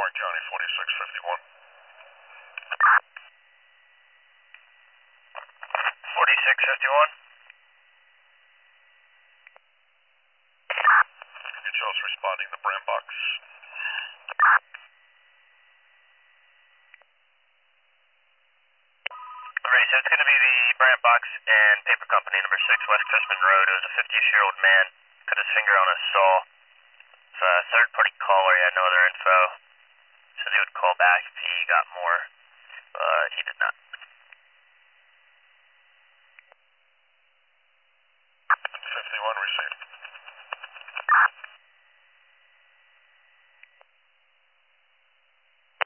County 4651. 4651. It shows responding to Brandbox. Alright, so it's going to be the Brandbox and Paper Company, number 6 West Chrisman Road. It was a 50-year-old man, cut his finger on a saw. It's a third-party caller, he had no other info. So they would call back if he got more, but he did not.